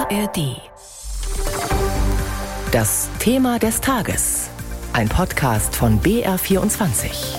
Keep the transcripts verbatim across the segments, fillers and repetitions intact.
A R D. Das Thema des Tages. Ein Podcast von B R vierundzwanzig.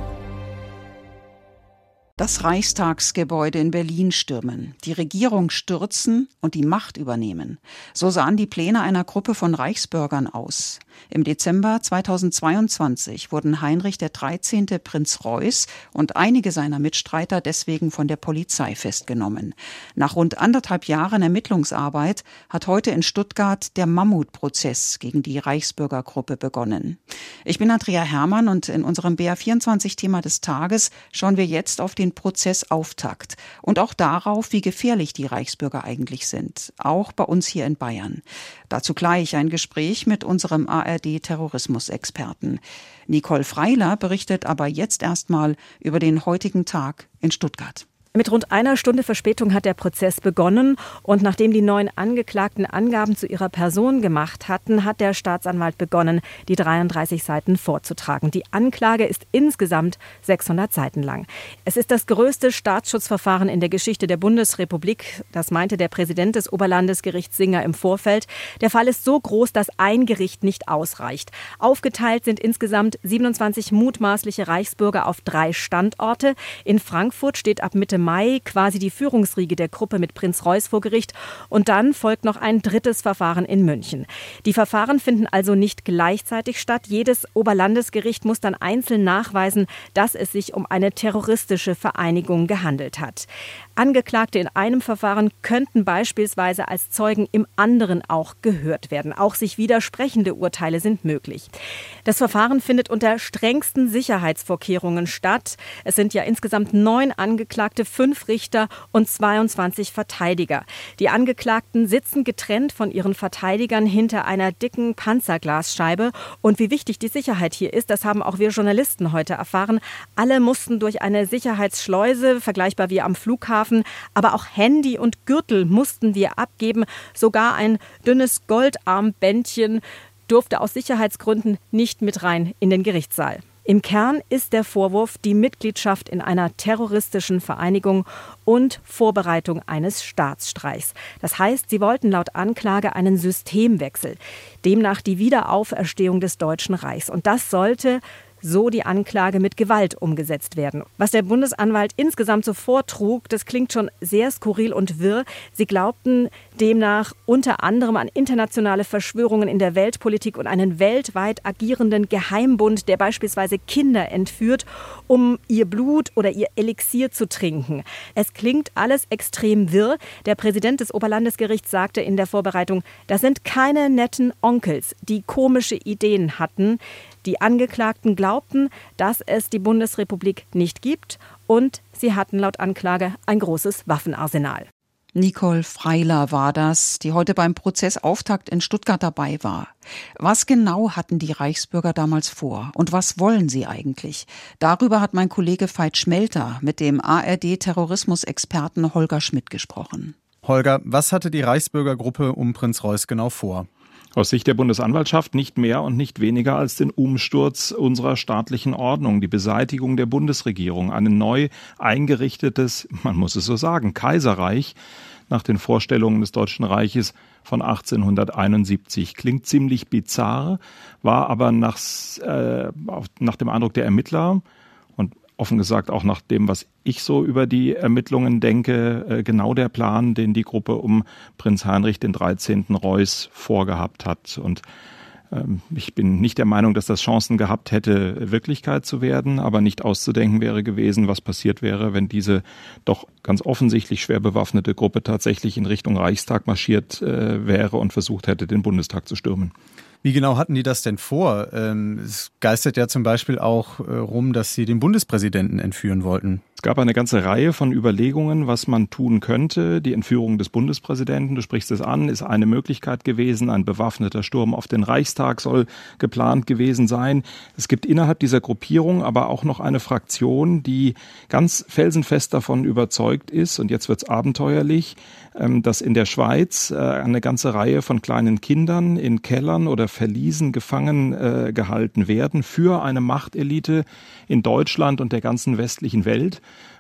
Das Reichstagsgebäude in Berlin stürmen, die Regierung stürzen und die Macht übernehmen. So sahen die Pläne einer Gruppe von Reichsbürgern aus. Im Dezember zweitausendzweiundzwanzig wurden Heinrich der dreizehnte. Prinz Reuß und einige seiner Mitstreiter deswegen von der Polizei festgenommen. Nach rund anderthalb Jahren Ermittlungsarbeit hat heute in Stuttgart der Mammutprozess gegen die Reichsbürgergruppe begonnen. Ich bin Andrea Hermann und in unserem B R vierundzwanzig-Thema des Tages schauen wir jetzt auf den Prozessauftakt und auch darauf, wie gefährlich die Reichsbürger eigentlich sind, auch bei uns hier in Bayern. Dazu gleich ein Gespräch mit unserem A R D-Terrorismusexperten. Nicole Freiler berichtet aber jetzt erstmal über den heutigen Tag in Stuttgart. Mit rund einer Stunde Verspätung hat der Prozess begonnen und nachdem die neun Angeklagten Angaben zu ihrer Person gemacht hatten, hat der Staatsanwalt begonnen, die dreiunddreißig Seiten vorzutragen. Die Anklage ist insgesamt sechshundert Seiten lang. Es ist das größte Staatsschutzverfahren in der Geschichte der Bundesrepublik. Das meinte der Präsident des Oberlandesgerichts Singer im Vorfeld. Der Fall ist so groß, dass ein Gericht nicht ausreicht. Aufgeteilt sind insgesamt siebenundzwanzig mutmaßliche Reichsbürger auf drei Standorte. In Frankfurt steht ab Mitte Mai quasi die Führungsriege der Gruppe mit Prinz Reuß vor Gericht und dann folgt noch ein drittes Verfahren in München. Die Verfahren finden also nicht gleichzeitig statt. Jedes Oberlandesgericht muss dann einzeln nachweisen, dass es sich um eine terroristische Vereinigung gehandelt hat. Angeklagte in einem Verfahren könnten beispielsweise als Zeugen im anderen auch gehört werden. Auch sich widersprechende Urteile sind möglich. Das Verfahren findet unter strengsten Sicherheitsvorkehrungen statt. Es sind ja insgesamt neun Angeklagte, fünf Richter und zweiundzwanzig Verteidiger. Die Angeklagten sitzen getrennt von ihren Verteidigern hinter einer dicken Panzerglasscheibe. Und wie wichtig die Sicherheit hier ist, das haben auch wir Journalisten heute erfahren. Alle mussten durch eine Sicherheitsschleuse, vergleichbar wie am Flughafen, aber auch Handy und Gürtel mussten wir abgeben. Sogar ein dünnes Goldarmbändchen durfte aus Sicherheitsgründen nicht mit rein in den Gerichtssaal. Im Kern ist der Vorwurf die Mitgliedschaft in einer terroristischen Vereinigung und Vorbereitung eines Staatsstreichs. Das heißt, sie wollten laut Anklage einen Systemwechsel, demnach die Wiederauferstehung des Deutschen Reichs. Und das sollte, so die Anklage, mit Gewalt umgesetzt werden. Was der Bundesanwalt insgesamt so vortrug, das klingt schon sehr skurril und wirr. Sie glaubten demnach unter anderem an internationale Verschwörungen in der Weltpolitik und einen weltweit agierenden Geheimbund, der beispielsweise Kinder entführt, um ihr Blut oder ihr Elixier zu trinken. Es klingt alles extrem wirr. Der Präsident des Oberlandesgerichts sagte in der Vorbereitung, das sind keine netten Onkels, die komische Ideen hatten. Die Angeklagten glaubten, dass es die Bundesrepublik nicht gibt und sie hatten laut Anklage ein großes Waffenarsenal. Nicole Freiler war das, die heute beim Prozessauftakt in Stuttgart dabei war. Was genau hatten die Reichsbürger damals vor und was wollen sie eigentlich? Darüber hat mein Kollege Veit Schmelter mit dem A R D-Terrorismusexperten Holger Schmidt gesprochen. Holger, was hatte die Reichsbürgergruppe um Prinz Reuß genau vor? Aus Sicht der Bundesanwaltschaft nicht mehr und nicht weniger als den Umsturz unserer staatlichen Ordnung, die Beseitigung der Bundesregierung, ein neu eingerichtetes, man muss es so sagen, Kaiserreich nach den Vorstellungen des Deutschen Reiches von achtzehnhunderteinundsiebzig. Klingt ziemlich bizarr, war aber nach, äh, nach dem Eindruck der Ermittler und offen gesagt auch nach dem, was ich so über die Ermittlungen denke, genau der Plan, den die Gruppe um Prinz Heinrich den dreizehnten. Reuß vorgehabt hat. Und ähm, ich bin nicht der Meinung, dass das Chancen gehabt hätte, Wirklichkeit zu werden, aber nicht auszudenken wäre gewesen, was passiert wäre, wenn diese doch ganz offensichtlich schwer bewaffnete Gruppe tatsächlich in Richtung Reichstag marschiert äh, wäre und versucht hätte, den Bundestag zu stürmen. Wie genau hatten die das denn vor? Es geistert ja zum Beispiel auch rum, dass sie den Bundespräsidenten entführen wollten. Es gab eine ganze Reihe von Überlegungen, was man tun könnte. Die Entführung des Bundespräsidenten, du sprichst es an, ist eine Möglichkeit gewesen. Ein bewaffneter Sturm auf den Reichstag soll geplant gewesen sein. Es gibt innerhalb dieser Gruppierung aber auch noch eine Fraktion, die ganz felsenfest davon überzeugt ist, und jetzt wird's abenteuerlich, dass in der Schweiz eine ganze Reihe von kleinen Kindern in Kellern oder Verliesen gefangen gehalten werden für eine Machtelite in Deutschland und der ganzen westlichen Welt.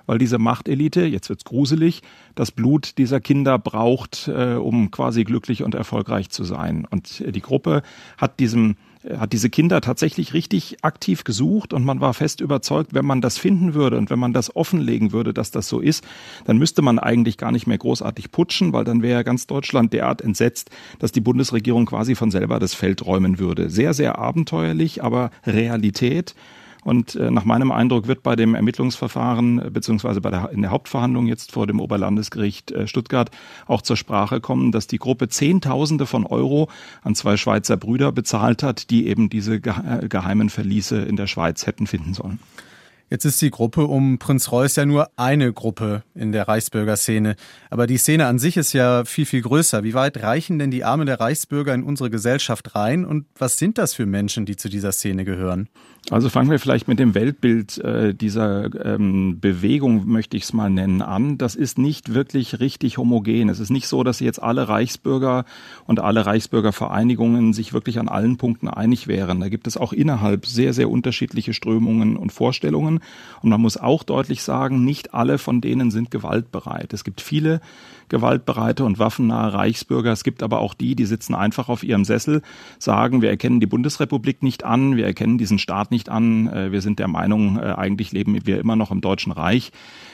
weil diese Machtelite, jetzt wird's gruselig, das Blut dieser Kinder braucht, äh, um quasi glücklich und erfolgreich zu sein. Und die Gruppe hat diesem hat diese Kinder tatsächlich richtig aktiv gesucht und man war fest überzeugt, wenn man das finden würde und wenn man das offenlegen würde, dass das so ist, dann müsste man eigentlich gar nicht mehr großartig putschen, weil dann wäre ganz Deutschland derart entsetzt, dass die Bundesregierung quasi von selber das Feld räumen würde. Sehr, sehr abenteuerlich, aber Realität. Und äh, nach meinem Eindruck wird bei dem Ermittlungsverfahren äh, beziehungsweise bei der, in der Hauptverhandlung jetzt vor dem Oberlandesgericht äh, Stuttgart auch zur Sprache kommen, dass die Gruppe Zehntausende von Euro an zwei Schweizer Brüder bezahlt hat, die eben diese ge- äh, geheimen Verliese in der Schweiz hätten finden sollen. Jetzt ist die Gruppe um Prinz Reuß ja nur eine Gruppe in der Reichsbürgerszene. Aber die Szene an sich ist ja viel, viel größer. Wie weit reichen denn die Arme der Reichsbürger in unsere Gesellschaft rein? Und was sind das für Menschen, die zu dieser Szene gehören? Also fangen wir vielleicht mit dem Weltbild äh, dieser ähm, Bewegung, möchte ich es mal nennen, an. Das ist nicht wirklich richtig homogen. Es ist nicht so, dass jetzt alle Reichsbürger und alle Reichsbürgervereinigungen sich wirklich an allen Punkten einig wären. Da gibt es auch innerhalb sehr, sehr unterschiedliche Strömungen und Vorstellungen. Und man muss auch deutlich sagen, nicht alle von denen sind gewaltbereit. Es gibt viele gewaltbereite und waffennahe Reichsbürger. Es gibt aber auch die, die sitzen einfach auf ihrem Sessel, sagen, wir erkennen die Bundesrepublik nicht an, wir erkennen diesen Staat nicht an, wir sind der Meinung, eigentlich leben wir immer noch im Deutschen Reich.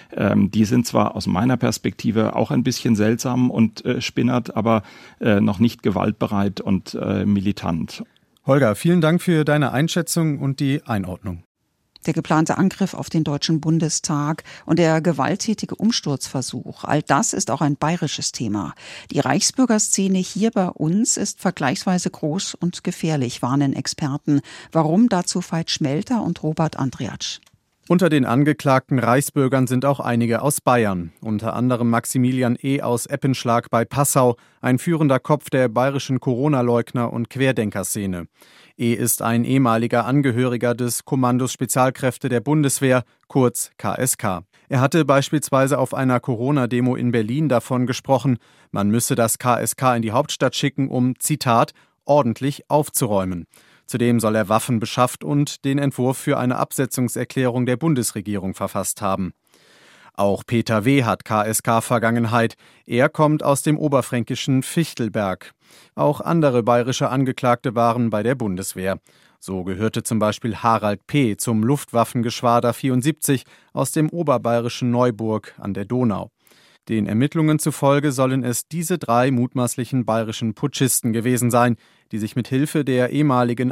Die sind zwar aus meiner Perspektive auch ein bisschen seltsam und spinnert, aber noch nicht gewaltbereit und militant. Holger, vielen Dank für deine Einschätzung und die Einordnung. Der geplante Angriff auf den Deutschen Bundestag und der gewalttätige Umsturzversuch, all das ist auch ein bayerisches Thema. Die Reichsbürgerszene hier bei uns ist vergleichsweise groß und gefährlich, warnen Experten. Warum? Dazu Veit Schmelter und Robert Andriatsch. Unter den angeklagten Reichsbürgern sind auch einige aus Bayern, unter anderem Maximilian E. aus Eppenschlag bei Passau, ein führender Kopf der bayerischen Corona-Leugner- und Querdenkerszene. E. ist ein ehemaliger Angehöriger des Kommandos Spezialkräfte der Bundeswehr, kurz K S K. Er hatte beispielsweise auf einer Corona-Demo in Berlin davon gesprochen, man müsse das K S K in die Hauptstadt schicken, um, Zitat, ordentlich aufzuräumen. Zudem soll er Waffen beschafft und den Entwurf für eine Absetzungserklärung der Bundesregierung verfasst haben. Auch Peter W. hat K S K-Vergangenheit. Er kommt aus dem oberfränkischen Fichtelberg. Auch andere bayerische Angeklagte waren bei der Bundeswehr. So gehörte zum Beispiel Harald P. zum Luftwaffengeschwader vierundsiebzig aus dem oberbayerischen Neuburg an der Donau. Den Ermittlungen zufolge sollen es diese drei mutmaßlichen bayerischen Putschisten gewesen sein, die sich mit Hilfe der ehemaligen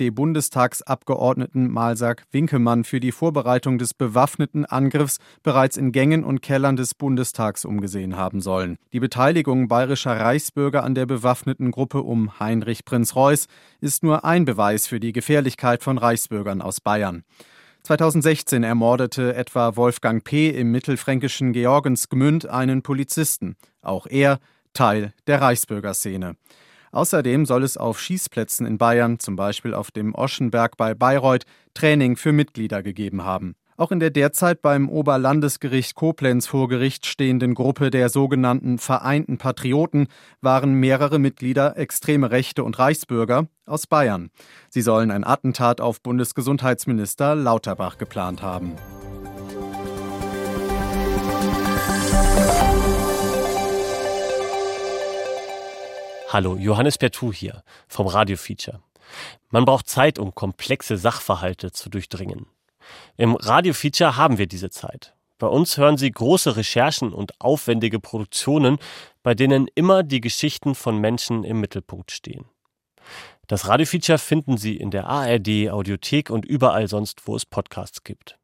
AfD-Bundestagsabgeordneten Malsak Winkemann für die Vorbereitung des bewaffneten Angriffs bereits in Gängen und Kellern des Bundestags umgesehen haben sollen. Die Beteiligung bayerischer Reichsbürger an der bewaffneten Gruppe um Heinrich Prinz Reuß ist nur ein Beweis für die Gefährlichkeit von Reichsbürgern aus Bayern. zweitausendsechzehn ermordete etwa Wolfgang P. im mittelfränkischen Georgensgmünd einen Polizisten. Auch er Teil der Reichsbürgerszene. Außerdem soll es auf Schießplätzen in Bayern, zum Beispiel auf dem Oschenberg bei Bayreuth, Training für Mitglieder gegeben haben. Auch in der derzeit beim Oberlandesgericht Koblenz vor Gericht stehenden Gruppe der sogenannten Vereinten Patrioten waren mehrere Mitglieder extreme Rechte und Reichsbürger aus Bayern. Sie sollen ein Attentat auf Bundesgesundheitsminister Lauterbach geplant haben. Hallo, Johannes Pertu hier vom Radio-Feature. Man braucht Zeit, um komplexe Sachverhalte zu durchdringen. Im Radio-Feature haben wir diese Zeit. Bei uns hören Sie große Recherchen und aufwendige Produktionen, bei denen immer die Geschichten von Menschen im Mittelpunkt stehen. Das Radio-Feature finden Sie in der A R D-Audiothek und überall sonst, wo es Podcasts gibt.